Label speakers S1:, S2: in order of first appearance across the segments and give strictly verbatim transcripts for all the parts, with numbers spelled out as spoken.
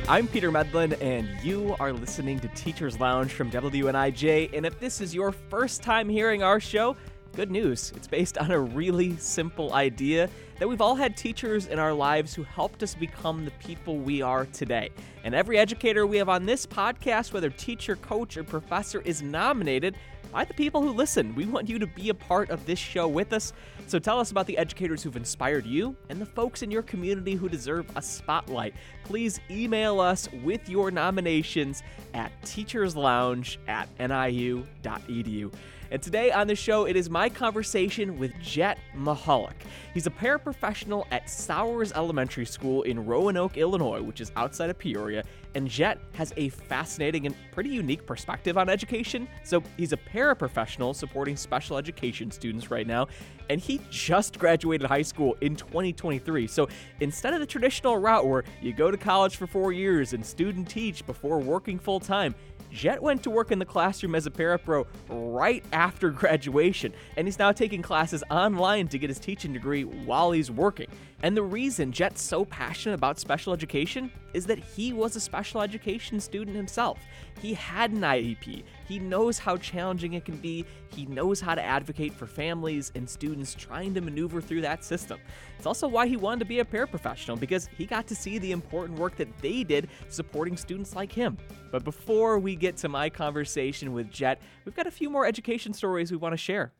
S1: I'm Peter Medlin, and you are listening to Teachers Lounge from W N I J. And if this is your first time hearing our show, good news. It's based on a really simple idea that we've all had teachers in our lives who helped us become the people we are today. And every educator we have on this podcast, whether teacher, coach, or professor, is nominated by the people who listen. We want you to be a part of this show with us. So tell us about the educators who've inspired you and the folks in your community who deserve a spotlight. Please email us with your nominations at teacherslounge at N I U dot E D U. And today on the show, it is my conversation with Jet Mahalik. He's a paraprofessional at Sowers Elementary School in Roanoke, Illinois, which is outside of Peoria. And Jet has a fascinating and pretty unique perspective on education. So he's a paraprofessional supporting special education students right now, and he just graduated high school in twenty twenty-three. So instead of the traditional route where you go to college for four years and student teach before working full time, Jet went to work in the classroom as a parapro right after graduation, and he's now taking classes online to get his teaching degree while he's working. And the reason Jet's so passionate about special education is that he was a special education student himself. He had an I E P. He knows how challenging it can be. He knows how to advocate for families and students trying to maneuver through that system. It's also why he wanted to be a paraprofessional, because he got to see the important work that they did supporting students like him. But before we get to my conversation with Jet, we've got a few more education stories we want to share.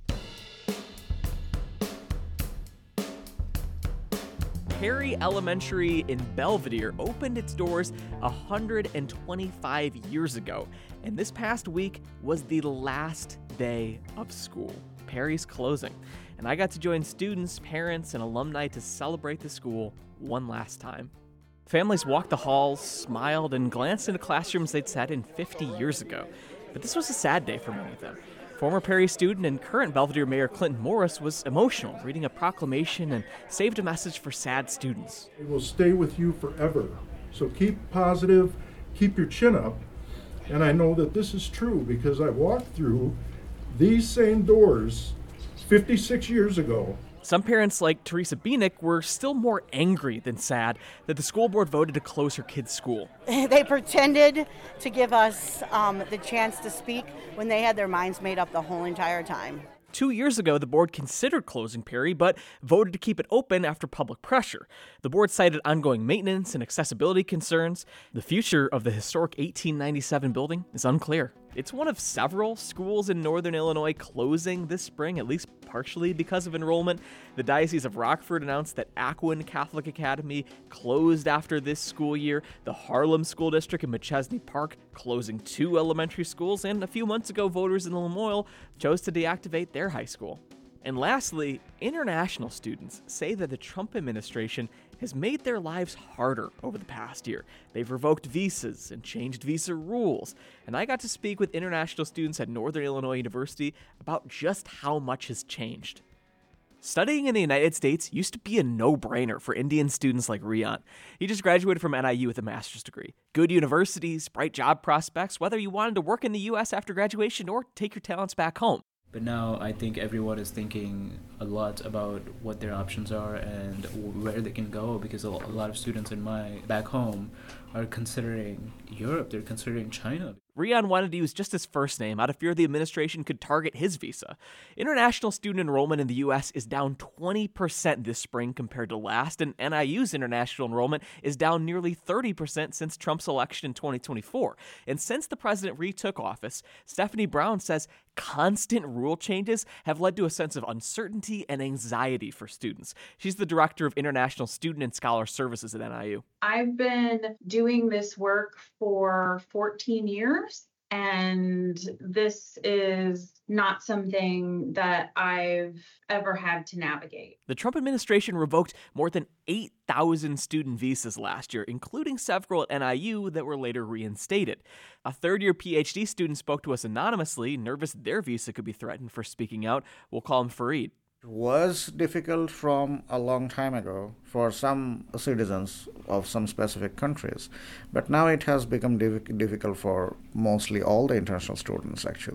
S1: Perry Elementary in Belvidere opened its doors one hundred twenty-five years ago, and this past week was the last day of school, Perry's closing. And I got to join students, parents, and alumni to celebrate the school one last time. Families walked the halls, smiled, and glanced into classrooms they'd sat in fifty years ago. But this was a sad day for many of them. Former Perry student and current Belvidere Mayor Clinton Morris was emotional, reading a proclamation and saved a message for sad students.
S2: It will stay with you forever. So keep positive, keep your chin up. And I know that this is true because I walked through these same doors fifty-six years ago.
S1: Some parents, like Teresa Bienick, were still more angry than sad that the school board voted to close her kid's school.
S3: They pretended to give us um, the chance to speak when they had their minds made up the whole entire time.
S1: Two years ago, the board considered closing Perry, but voted to keep it open after public pressure. The board cited ongoing maintenance and accessibility concerns. The future of the historic eighteen ninety-seven building is unclear. It's one of several schools in northern Illinois closing this spring, at least partially because of enrollment. The Diocese of Rockford announced that Ackwen Catholic Academy closed after this school year. The Harlem School District in Machesney Park closing two elementary schools, and a few months ago, voters in Lamoille chose to deactivate their high school. And lastly, international students say that the Trump administration has made their lives harder over the past year. They've revoked visas and changed visa rules. And I got to speak with international students at Northern Illinois University about just how much has changed. Studying in the United States used to be a no-brainer for Indian students like Rian. He just graduated from N I U with a master's degree. Good universities, bright job prospects, whether you wanted to work in the U S after graduation or take your talents back home.
S4: But now I think everyone is thinking a lot about what their options are and where they can go, because a lot of students in my back home are considering Europe, they're considering China.
S1: Rian wanted to use just his first name out of fear the administration could target his visa. International student enrollment in the U S is down twenty percent this spring compared to last, and N I U's international enrollment is down nearly thirty percent since Trump's election in twenty twenty-four. And since the president retook office, Stephanie Brown says constant rule changes have led to a sense of uncertainty and anxiety for students. She's the director of International Student and Scholar Services at N I U.
S5: I've been doing this work for fourteen years, and this is not something that I've ever had to navigate.
S1: The Trump administration revoked more than eight thousand student visas last year, including several at N I U that were later reinstated. A third-year P H D student spoke to us anonymously, nervous their visa could be threatened for speaking out. We'll call him Fareed.
S6: It was difficult from a long time ago for some citizens of some specific countries, but now it has become diff- difficult for mostly all the international students, actually.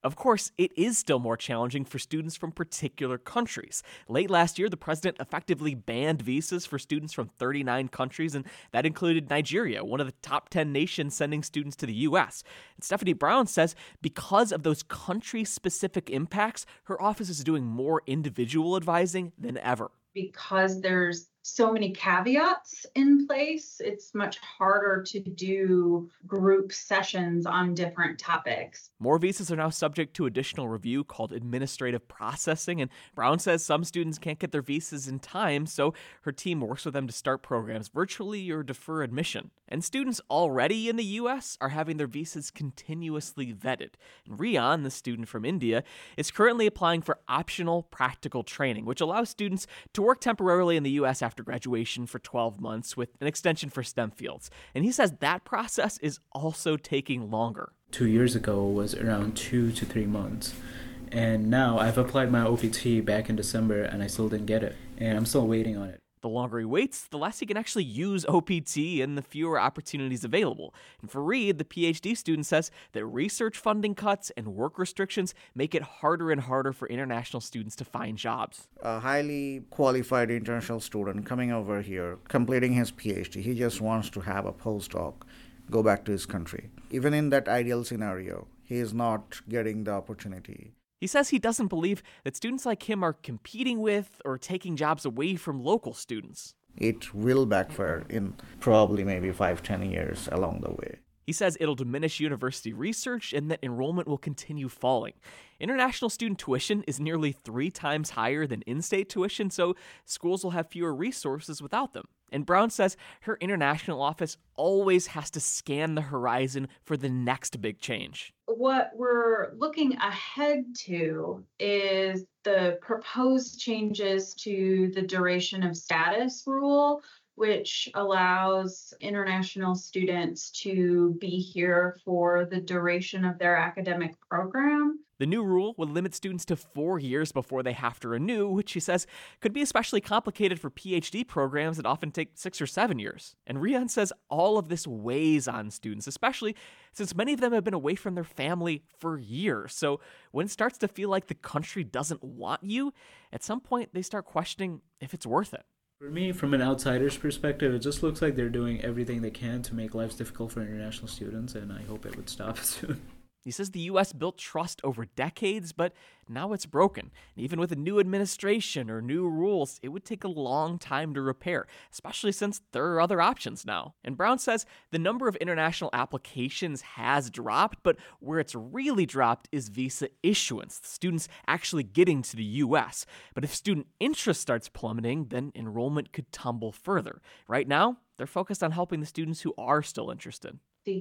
S1: Of course, it is still more challenging for students from particular countries. Late last year, the president effectively banned visas for students from thirty-nine countries, and that included Nigeria, one of the top ten nations sending students to the U S. And Stephanie Brown says because of those country-specific impacts, her office is doing more individual advising than ever.
S5: Because there's so many caveats in place, it's much harder to do group sessions on different topics.
S1: More visas are now subject to additional review called administrative processing, and Brown says some students can't get their visas in time, so her team works with them to start programs virtually or defer admission. And students already in the U S are having their visas continuously vetted. And Rian, the student from India, is currently applying for optional practical training, which allows students to work temporarily in the U S after graduation for twelve months with an extension for STEM fields. And he says that process is also taking longer.
S4: Two years ago was around two to three months. And now I've applied my O P T back in December and I still didn't get it. And I'm still waiting on it.
S1: The longer he waits, the less he can actually use O P T and the fewer opportunities available. And for Reed, the PhD student says that research funding cuts and work restrictions make it harder and harder for international students to find jobs.
S6: A highly qualified international student coming over here, completing his PhD, he just wants to have a postdoc, go back to his country. Even in that ideal scenario, he is not getting the opportunity.
S1: He says he doesn't believe that students like him are competing with or taking jobs away from local students.
S6: It will backfire in probably maybe five, ten years along the way.
S1: He says it'll diminish university research and that enrollment will continue falling. International student tuition is nearly three times higher than in-state tuition, so schools will have fewer resources without them. And Brown says her international office always has to scan the horizon for the next big change.
S5: What we're looking ahead to is the proposed changes to the duration of status rule, which allows international students to be here for the duration of their academic program.
S1: The new rule would limit students to four years before they have to renew, which he says could be especially complicated for PhD programs that often take six or seven years. And Rian says all of this weighs on students, especially since many of them have been away from their family for years. So when it starts to feel like the country doesn't want you, at some point they start questioning if it's worth it.
S4: For me, from an outsider's perspective, it just looks like they're doing everything they can to make lives difficult for international students, and I hope it would stop soon.
S1: He says the U S built trust over decades, but now it's broken. Even with a new administration or new rules, it would take a long time to repair, especially since there are other options now. And Brown says the number of international applications has dropped, but where it's really dropped is visa issuance, students actually getting to the U S. But if student interest starts plummeting, then enrollment could tumble further. Right now, they're focused on helping the students who are still interested.
S5: The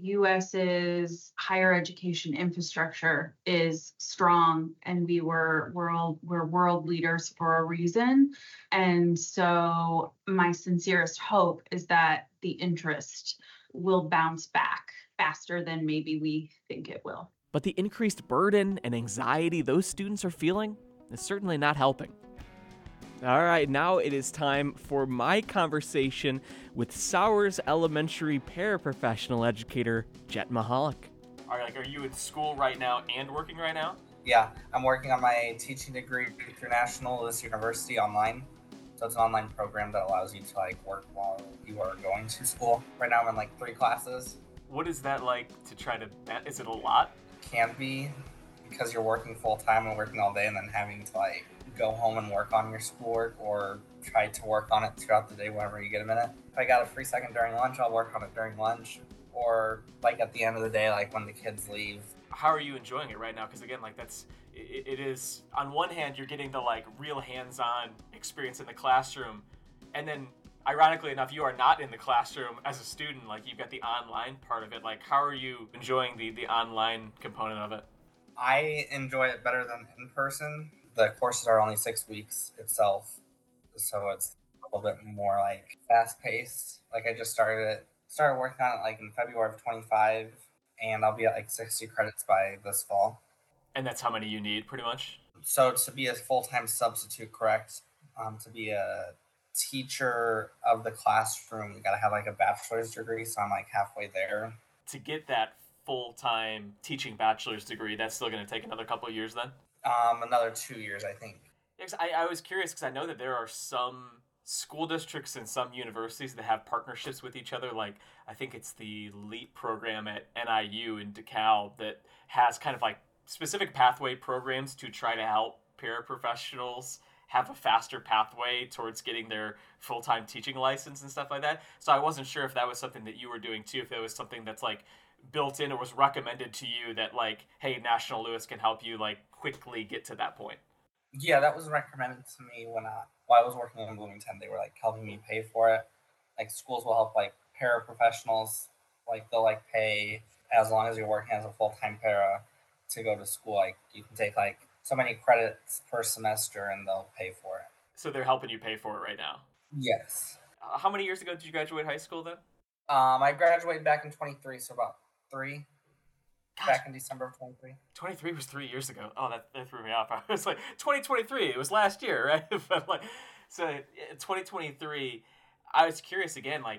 S5: US's higher education infrastructure is strong, and we were world we're world leaders for a reason. And so my sincerest hope is that the interest will bounce back faster than maybe we think it will.
S1: But the increased burden and anxiety those students are feeling is certainly not helping. All right, now it is time for my conversation with Sowers Elementary paraprofessional educator Jet Mahalik. All right, like, are you in school right now and working right now?
S7: Yeah, I'm working on my teaching degree through Nationalist University online. So it's an online program that allows you to like work while you are going to school. Right now I'm in like three classes.
S1: What is that like to try to, is it a lot?
S7: Can be, because you're working full time and working all day and then having to like go home and work on your schoolwork or try to work on it throughout the day whenever you get a minute. If I got a free second during lunch, I'll work on it during lunch, or like at the end of the day, like when the kids leave.
S1: How are you enjoying it right now? Because again, like that's, it, it is, on one hand, you're getting the like real hands-on experience in the classroom, and then ironically enough, you are not in the classroom as a student, like you've got the online part of it. Like, how are you enjoying the, the online component of it?
S7: I enjoy it better than in person. The courses are only six weeks itself, so it's a little bit more like fast-paced. Like I just started it, started working on it like in February of twenty-five, and I'll be at like sixty credits by this fall.
S1: And that's how many you need, pretty much?
S7: So to be a full-time substitute, correct, um, to be a teacher of the classroom, you gotta have like a bachelor's degree, so I'm like halfway there.
S1: To get that full-time teaching bachelor's degree, that's still going to take another couple of years then?
S7: Um, another two years, I think.
S1: Yeah, 'cause I, I was curious because I know that there are some school districts and some universities that have partnerships with each other. Like, I think it's the LEAP program at N I U in DeKalb that has kind of like specific pathway programs to try to help paraprofessionals have a faster pathway towards getting their full-time teaching license and stuff like that. So I wasn't sure if that was something that you were doing too, if that was something that's like built in or was recommended to you that like, hey, National Louis can help you like quickly get to that point.
S7: Yeah, that was recommended to me when I, while I was working in Bloomington. They were like helping me pay for it. Like schools will help like paraprofessionals, like they'll like pay as long as you're working as a full-time para to go to school. Like you can take like so many credits per semester and they'll pay for it.
S1: So they're helping you pay for it right now?
S7: Yes.
S1: Uh, how many years ago did you graduate high school then?
S7: Um, I graduated back in twenty-three, so about three.
S1: Gosh.
S7: Back in December of twenty-three.
S1: twenty-three was three years ago. Oh, that, that threw me off. I was like, twenty twenty-three, it was last year, right? But like, so twenty twenty-three, I was curious again, like,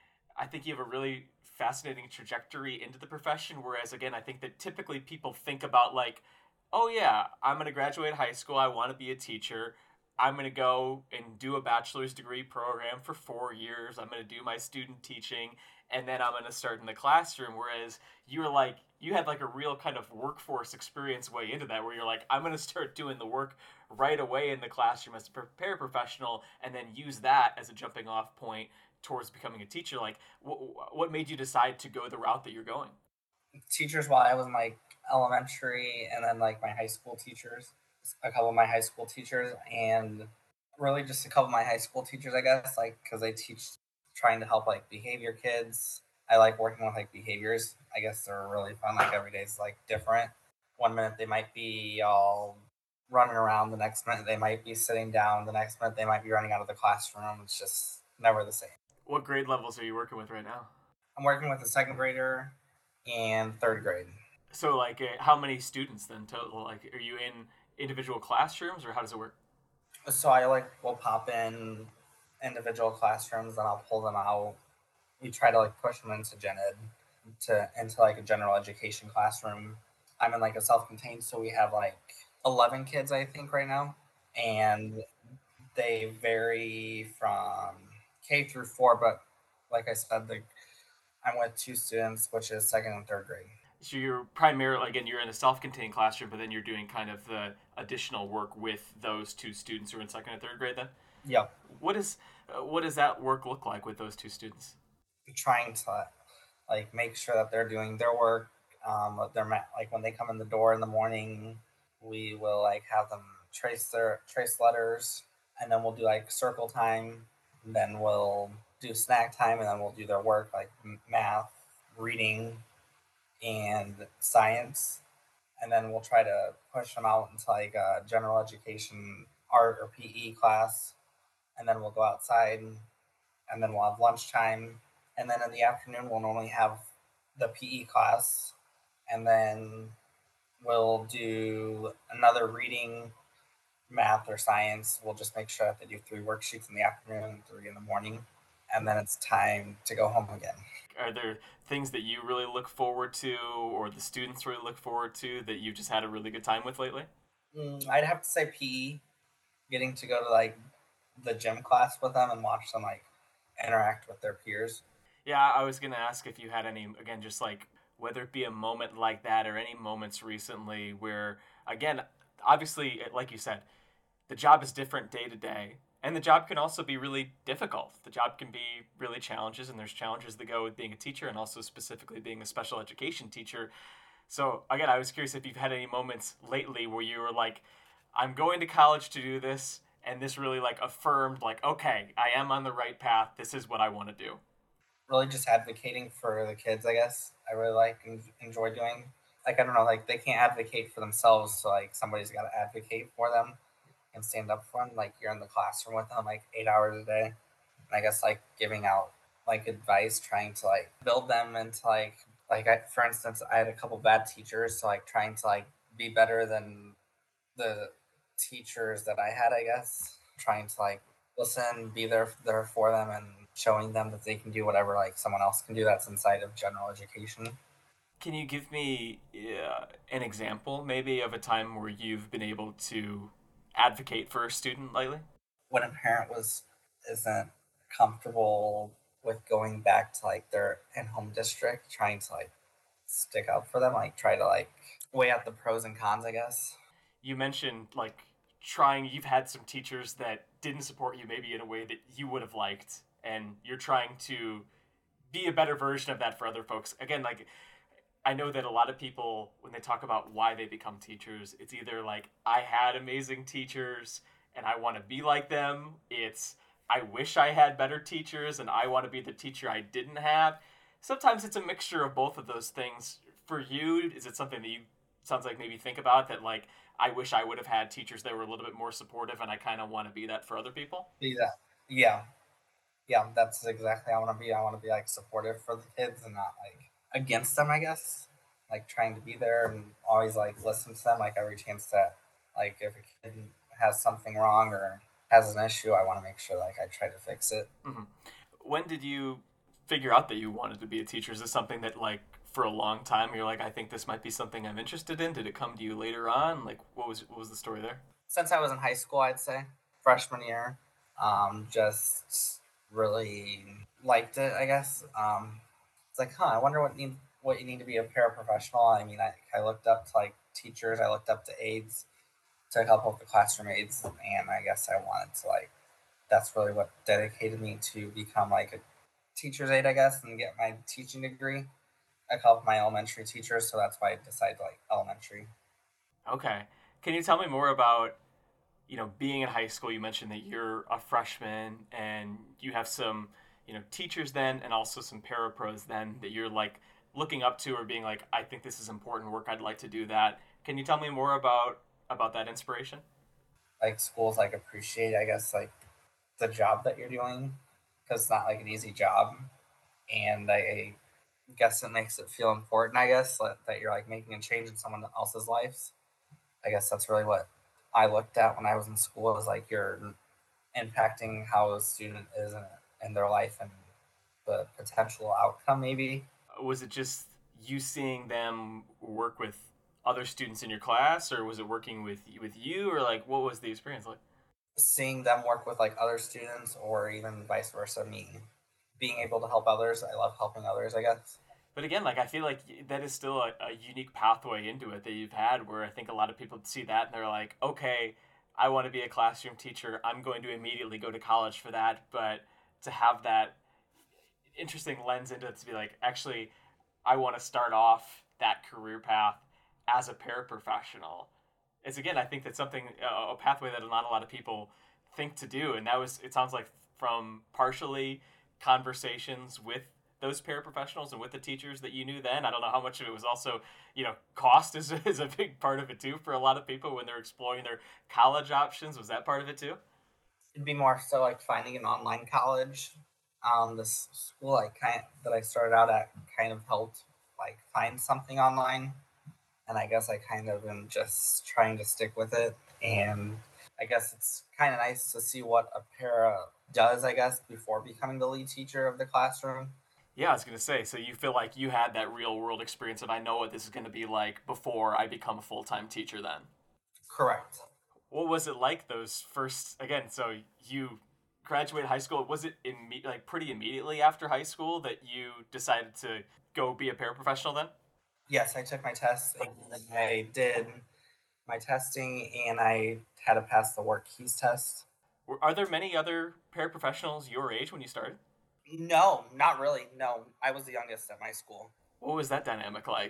S1: I think you have a really fascinating trajectory into the profession, whereas again, I think that typically people think about like, oh yeah, I'm going to graduate high school, I want to be a teacher, I'm going to go and do a bachelor's degree program for four years, I'm going to do my student teaching, and then I'm going to start in the classroom. Whereas you were like, you had like a real kind of workforce experience way into that, where you're like, I'm going to start doing the work right away in the classroom as a paraprofessional, and then use that as a jumping off point towards becoming a teacher. Like, wh- what made you decide to go the route that you're going?
S7: Teachers while I was in like elementary, and then like my high school teachers, a couple of my high school teachers, and really just a couple of my high school teachers, I guess, like because they teach trying to help like behavior kids. I like working with like behaviors. I guess they're really fun. Like every day is like different. One minute they might be all running around, the next minute they might be sitting down, the next minute they might be running out of the classroom. It's just never the same.
S1: What grade levels are you working with right now?
S7: I'm working with a second grader and third grade.
S1: So like, uh, how many students then total? Like, are you in individual classrooms, or how does it work?
S7: So I like will pop in individual classrooms, and I'll pull them out. We try to like push them into gen ed, to into like a general education classroom. I'm in like a self-contained, so we have like eleven kids, I think, right now, and they vary from K through four. But like I said, the I'm with two students, which is second and third grade.
S1: So you're primarily, again, you're in a self-contained classroom, but then you're doing kind of the additional work with those two students who are in second and third grade then?
S7: Yep.
S1: What is, uh, what does that work look like with those two students?
S7: Trying to like make sure that they're doing their work. Um, they're like when they come in the door in the morning, we will like have them trace their trace letters, and then we'll do like circle time. And then we'll do snack time, and then we'll do their work like math, reading, and science. And then we'll try to push them out into like a general education art or P E class, and then we'll go outside, and then we'll have lunchtime. And then in the afternoon, we'll normally have the P E class, and then we'll do another reading, math, or science. We'll just make sure that they do three worksheets in the afternoon and three in the morning, and then it's time to go home again.
S1: Are there things that you really look forward to, or the students really look forward to, that you've just had a really good time with lately?
S7: Mm, I'd have to say P E, getting to go to like the gym class with them and watch them like interact with their peers.
S1: Yeah, I was going to ask if you had any, again, just like, whether it be a moment like that or any moments recently where, again, obviously, like you said, the job is different day to day, and the job can also be really difficult. The job can be really challenges, and there's challenges that go with being a teacher and also specifically being a special education teacher. So, again, I was curious if you've had any moments lately where you were like, I'm going to college to do this, and this really like affirmed like, okay, I am on the right path. This is what I want to do.
S7: Really just advocating for the kids, I guess. I really like and enjoy doing. Like, I don't know, like, they can't advocate for themselves, so, like, somebody's got to advocate for them and stand up for them. Like, you're in the classroom with them, like, eight hours a day. And I guess, like, giving out, like, advice, trying to, like, build them into, like, like, I, for instance, I had a couple bad teachers, so, like, trying to, like, be better than the teachers that I had, I guess. Trying to, like, listen, be there, there for them, and showing them that they can do whatever like someone else can do that's inside of general education.
S1: Can you give me uh, an example, maybe, of a time where you've been able to advocate for a student lately?
S7: When a parent was isn't comfortable with going back to like their in-home district, trying to like stick up for them, like try to like weigh out the pros and cons, I guess.
S1: You mentioned like trying, you've had some teachers that didn't support you maybe in a way that you would have liked, and you're trying to be a better version of that for other folks. Again, like, I know that a lot of people, when they talk about why they become teachers, it's either like, I had amazing teachers and I want to be like them. It's, I wish I had better teachers and I want to be the teacher I didn't have. Sometimes it's a mixture of both of those things. For you, is it something that you, sounds like, maybe think about, that like, I wish I would have had teachers that were a little bit more supportive and I kind of want to be that for other people?
S7: Be that. Yeah. Yeah, that's exactly how I want to be. I want to be like supportive for the kids and not like against them, I guess. Like trying to be there and always like listen to them, like every chance that like if a kid has something wrong or has an issue, I want to make sure like I try to fix it.
S1: Mm-hmm. When did you figure out that you wanted to be a teacher? Is this something that like for a long time you're like, I think this might be something I'm interested in? Did it come to you later on? Like what was what was the story there?
S7: Since I was in high school, I'd say freshman year, um, just really liked it, I guess. Um, it's like, huh, I wonder what need what you need to be a paraprofessional. I mean, I, I looked up to like teachers, I looked up to aides, to a couple of the classroom aides, and I guess I wanted to like, that's really what dedicated me to become like a teacher's aide, I guess, and get my teaching degree. I couple of my elementary teachers, so that's why I decided like elementary.
S1: Okay. Can you tell me more about, you know, being in high school? You mentioned that you're a freshman and you have some, you know, teachers then and also some parapros then that you're like looking up to or being like, I think this is important work, I'd like to do that. Can you tell me more about about that inspiration?
S7: Like schools like appreciate, I guess, like the job that you're doing, because it's not like an easy job, and I guess it makes it feel important, I guess, that, that you're like making a change in someone else's lives. I guess that's really what I looked at when I was in school. It was like you're impacting how a student is in, in their life and the potential outcome, maybe.
S1: Was it just you seeing them work with other students in your class, or was it working with with you, or like what was the experience like?
S7: Seeing them work with like other students, or even vice versa, me being able to help others. I love helping others, I guess.
S1: But again, like I feel like that is still a, a unique pathway into it that you've had, where I think a lot of people see that and they're like, okay, I want to be a classroom teacher, I'm going to immediately go to college for that. But to have that interesting lens into it, to be like, actually, I want to start off that career path as a paraprofessional, is, again, I think that's something, uh, a pathway that not a lot of people think to do. And that was, it sounds like, from partially conversations with those paraprofessionals and with the teachers that you knew then. I don't know how much of it was also, you know, cost is, is a big part of it too for a lot of people when they're exploring their college options. Was that part of it too?
S7: It'd be more so like finding an online college. Um, this school I kind that I started out at kind of helped like find something online, and I guess I kind of am just trying to stick with it. And I guess it's kind of nice to see what a para does, I guess, before becoming the lead teacher of the classroom.
S1: Yeah, I was going to say, so you feel like you had that real world experience of, I know what this is going to be like before I become a full-time teacher then.
S7: Correct.
S1: What was it like those first, again, so you graduated high school, was it imme- like pretty immediately after high school that you decided to go be a paraprofessional then?
S7: Yes, I took my test, and I did my testing, and I had to pass the work keys test.
S1: Are there many other paraprofessionals your age when you started?
S7: No, not really. No, I was the youngest at my school.
S1: What was that dynamic like?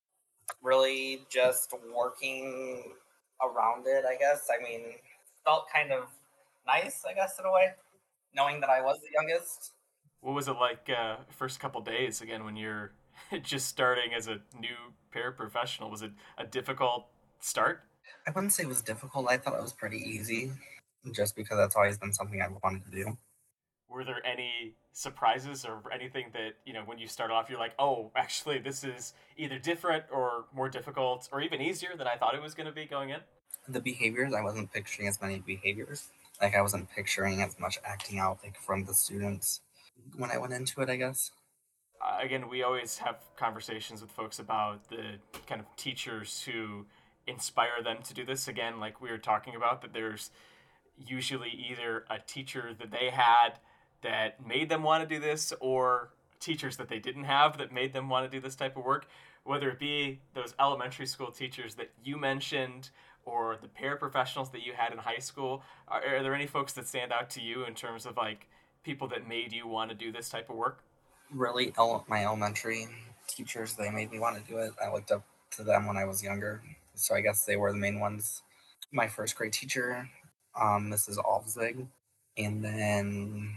S7: Really just working around it, I guess. I mean, felt kind of nice, I guess, in a way, knowing that I was the youngest.
S1: What was it like uh, first couple days, again, when you're just starting as a new paraprofessional? Was it a difficult start?
S7: I wouldn't say it was difficult. I thought it was pretty easy, just because that's always been something I've wanted to do.
S1: Were there any surprises or anything that, you know, when you start off, you're like, oh, actually, this is either different or more difficult or even easier than I thought it was going to be going in?
S7: The behaviors, I wasn't picturing as many behaviors. Like, I wasn't picturing as much acting out, like, from the students when I went into it, I guess.
S1: uh, again, we always have conversations with folks about the kind of teachers who inspire them to do this. Again, like we were talking about, that there's usually either a teacher that they had that made them want to do this, or teachers that they didn't have that made them want to do this type of work, whether it be those elementary school teachers that you mentioned or the paraprofessionals that you had in high school. Are, are there any folks that stand out to you in terms of like people that made you want to do this type of work?
S7: Really, ele- my elementary teachers, they made me want to do it. I looked up to them when I was younger, so I guess they were the main ones. My first grade teacher, um, Missus Alvzig, and then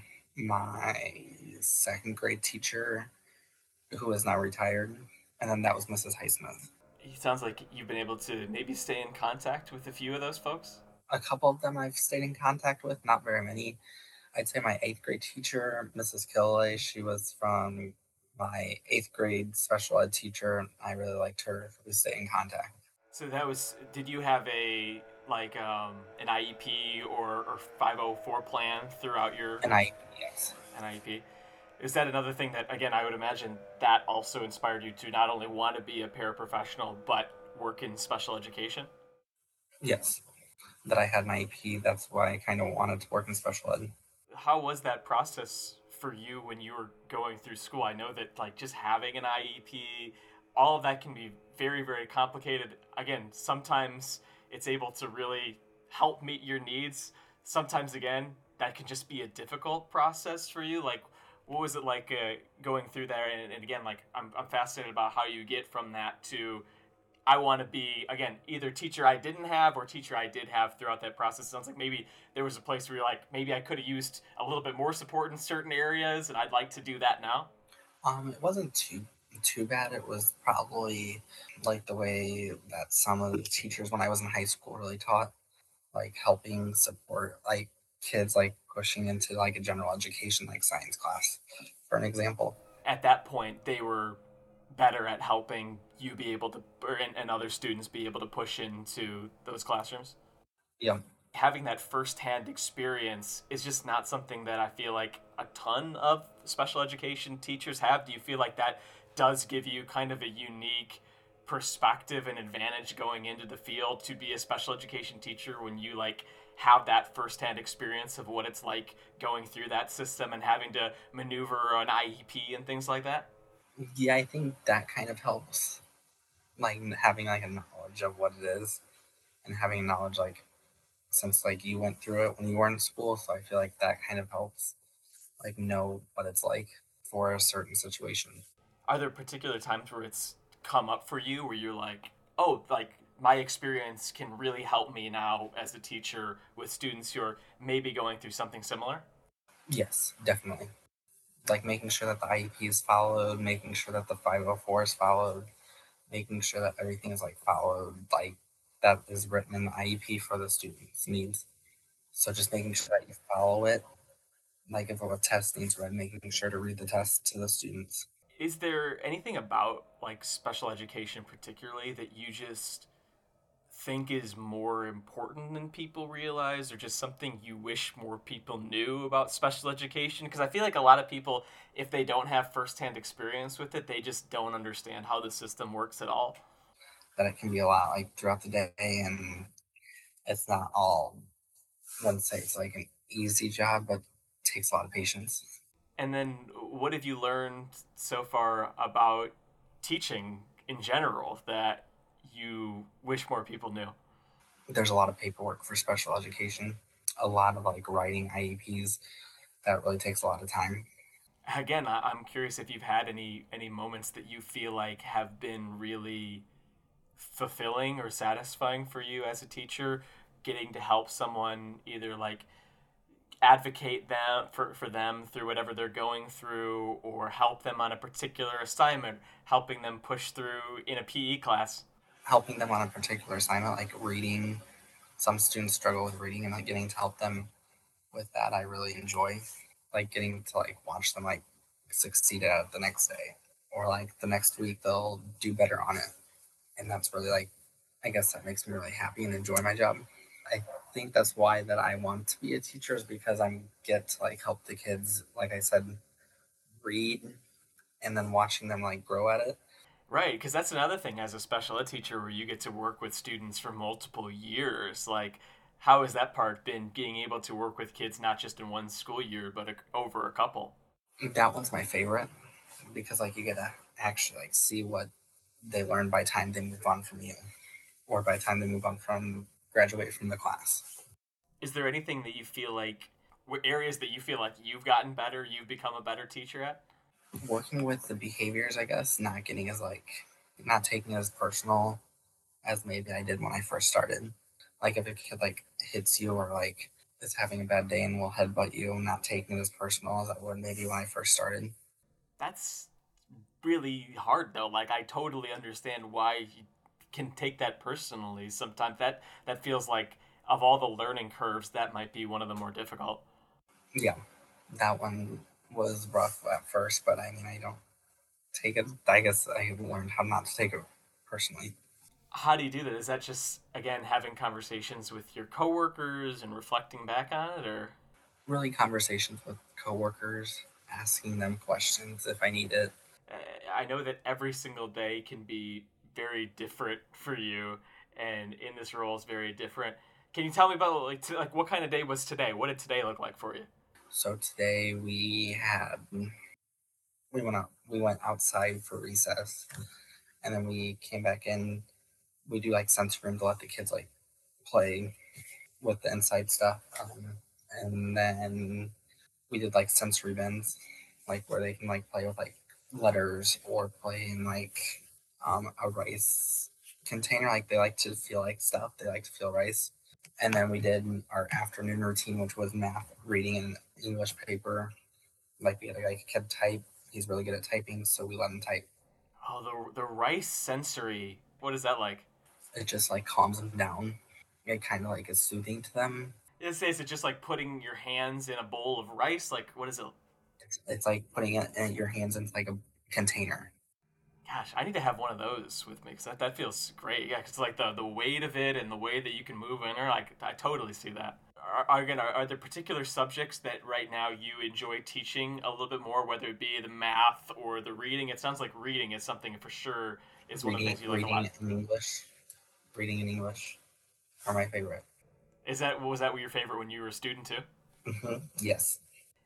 S7: my second grade teacher, who is now retired, and then that was Missus Highsmith.
S1: It sounds like you've been able to maybe stay in contact with a few of those folks.
S7: A couple of them I've stayed in contact with, not very many. I'd say my eighth grade teacher, Missus Killelay, she was from my eighth grade special ed teacher. I really liked her. We stayed in contact.
S1: So that was, did you have a, like, um, an I E P or, or five oh four plan throughout your...
S7: An I E P, yes.
S1: An I E P. Is that another thing that, again, I would imagine that also inspired you to not only want to be a paraprofessional, but work in special education?
S7: Yes. That I had an I E P, that's why I kind of wanted to work in special ed.
S1: How was that process for you when you were going through school? I know that, like, just having an I E P, all of that can be very, very complicated. Again, sometimes it's able to really help meet your needs. Sometimes, again, that can just be a difficult process for you. Like, what was it like uh, going through there? And, and again, like, I'm, I'm fascinated about how you get from that to, I want to be, again, either teacher I didn't have or teacher I did have throughout that process. It sounds like maybe there was a place where you're like, maybe I could have used a little bit more support in certain areas, and I'd like to do that now.
S7: Um, it wasn't too too bad. It was probably like the way that some of the teachers when I was in high school really taught, like helping support like kids, like pushing into like a general education, like science class, for an example.
S1: At that point, they were better at helping you be able to, or, and, and other students be able to push into those classrooms.
S7: Yeah.
S1: Having that firsthand experience is just not something that I feel like a ton of special education teachers have. Do you feel like that does give you kind of a unique perspective and advantage going into the field to be a special education teacher when you like have that firsthand experience of what it's like going through that system and having to maneuver an I E P and things like that?
S7: Yeah, I think that kind of helps. Like having like a knowledge of what it is and having knowledge like since like you went through it when you were in school, so I feel like that kind of helps like know what it's like for a certain situation.
S1: Are there particular times where it's come up for you where you're like, oh, like my experience can really help me now as a teacher with students who are maybe going through something similar?
S7: Yes, definitely. Like making sure that the I E P is followed, making sure that the five oh four is followed, making sure that everything is like followed, like that is written in the I E P for the students' needs. So just making sure that you follow it. Like if a test needs read, making sure to read the test to the students.
S1: Is there anything about like special education particularly that you just think is more important than people realize, or just something you wish more people knew about special education? Because I feel like a lot of people, if they don't have firsthand experience with it, they just don't understand how the system works at all.
S7: That it can be a lot like throughout the day, and it's not all, let's say it's like an easy job, but it takes a lot of patience.
S1: And then what have you learned so far about teaching in general that you wish more people knew?
S7: There's a lot of paperwork for special education, a lot of like writing I E Ps. That really takes a lot of time.
S1: Again, I- I'm curious if you've had any any moments that you feel like have been really fulfilling or satisfying for you as a teacher, getting to help someone either like advocate them for, for them through whatever they're going through, or help them on a particular assignment, helping them push through in a P E class.
S7: Helping them on a particular assignment, like reading. Some students struggle with reading, and like getting to help them with that, I really enjoy. Like getting to like watch them like succeed at it the next day, or like the next week they'll do better on it, and that's really like, I guess that makes me really happy and enjoy my job. I think that's why that I want to be a teacher, is because I get to like help the kids, like I said, read and then watching them like grow at it.
S1: Right, because that's another thing as a special ed teacher where you get to work with students for multiple years. Like, how has that part been, being able to work with kids not just in one school year, but a, over a couple?
S7: That one's my favorite because like you get to actually like see what they learn by the time they move on from you, or by the time they move on from graduate from the class.
S1: Is there anything that you feel like, areas that you feel like you've gotten better, you've become a better teacher at?
S7: Working with the behaviors, I guess, not getting as like, not taking it as personal as maybe I did when I first started. Like if a kid like hits you or like is having a bad day and will headbutt you, not taking it as personal as I would maybe when I first started.
S1: That's really hard though. Like I totally understand why you can take that personally. Sometimes that, that feels like of all the learning curves, that might be one of the more difficult.
S7: Yeah, that one was rough at first, but I mean, I don't take it. I guess I learned how not to take it personally.
S1: How do you do that? Is that just, again, having conversations with your coworkers and reflecting back on it, or?
S7: Really conversations with coworkers, asking them questions if I need it.
S1: I know that every single day can be very different for you, and in this role is very different. Can you tell me about like t- like what kind of day was today? What did today look like for you?
S7: So today we had we went out we went outside for recess, and then we came back in. We do like sensory room to let the kids like play with the inside stuff, um, and then we did like sensory bins, like where they can like play with like letters or play in like um, a rice container. Like they like to feel like stuff. They like to feel rice. And then we did our afternoon routine, which was math, reading, and English paper. Like we had like a kid type. He's really good at typing, so we let him type.
S1: Oh, the the rice sensory. What is that like?
S7: It just like calms them down. It kind of like is soothing to them.
S1: Is, is it just like putting your hands in a bowl of rice? Like what is it?
S7: It's, it's like putting it in your hands into like a container.
S1: Gosh, I need to have one of those with me because that, that feels great. Yeah, 'cause it's like the, the weight of it and the way that you can move in there. Like I totally see that. Are, are, again, are, are there particular subjects that right now you enjoy teaching a little bit more, whether it be the math or the reading? It sounds like reading is something for sure is one
S7: reading,
S1: of the things you like a
S7: reading
S1: lot.
S7: in English, reading in English are my favorite.
S1: Is that was that your favorite when you were a student too?
S7: Mm-hmm. Yes.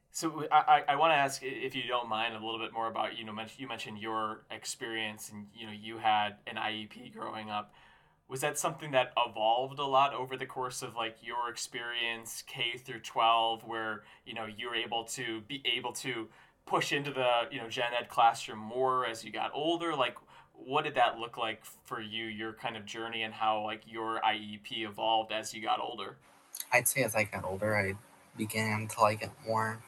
S1: So I, I want to ask, if you don't mind, a little bit more about, you know, you mentioned your experience and, you know, you had an I E P growing up. Was that something that evolved a lot over the course of like your experience K through twelve where, you know, you were able to be able to push into the, you know, gen ed classroom more as you got older? Like, what did that look like for you, your kind of journey and how like your I E P evolved as you got older?
S7: I'd say as I got older, I began to like it more.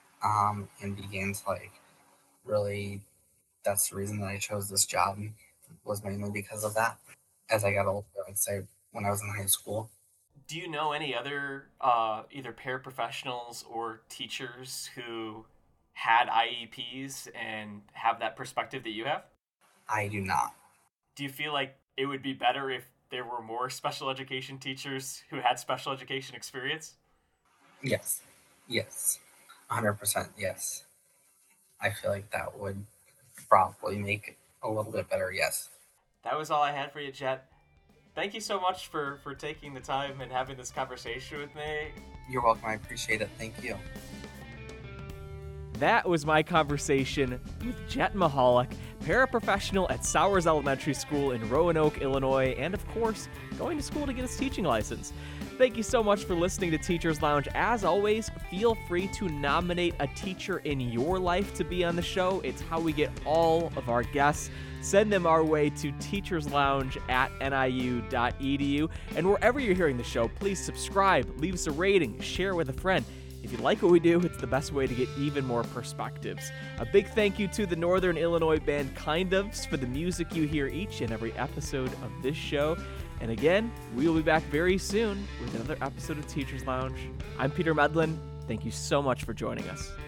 S7: Um, and began to like really, that's the reason that I chose this job, was mainly because of that. As I got older, I'd say when I was in high school.
S1: Do you know any other uh, either paraprofessionals or teachers who had I E Ps and have that perspective that you have?
S7: I do not.
S1: Do you feel like it would be better if there were more special education teachers who had special education experience?
S7: Yes. Yes. one hundred percent yes. I feel like that would probably make it a little bit better, yes.
S1: That was all I had for you, Jet. Thank you so much for, for taking the time and having this conversation with me.
S7: You're welcome. I appreciate it. Thank you.
S1: That was my conversation with Jet Mahalik, paraprofessional at Sowers Elementary School in Roanoke, Illinois, and of course, going to school to get his teaching license. Thank you so much for listening to Teachers Lounge. As always, feel free to nominate a teacher in your life to be on the show. It's how we get all of our guests. Send them our way to teacherslounge at N I U dot E D U. And wherever you're hearing the show, please subscribe, leave us a rating, share with a friend. If you like what we do, it's the best way to get even more perspectives. A big thank you to the Northern Illinois band Kind Ofs for the music you hear each and every episode of this show. And again, we will be back very soon with another episode of Teachers Lounge. I'm Peter Medlin. Thank you so much for joining us.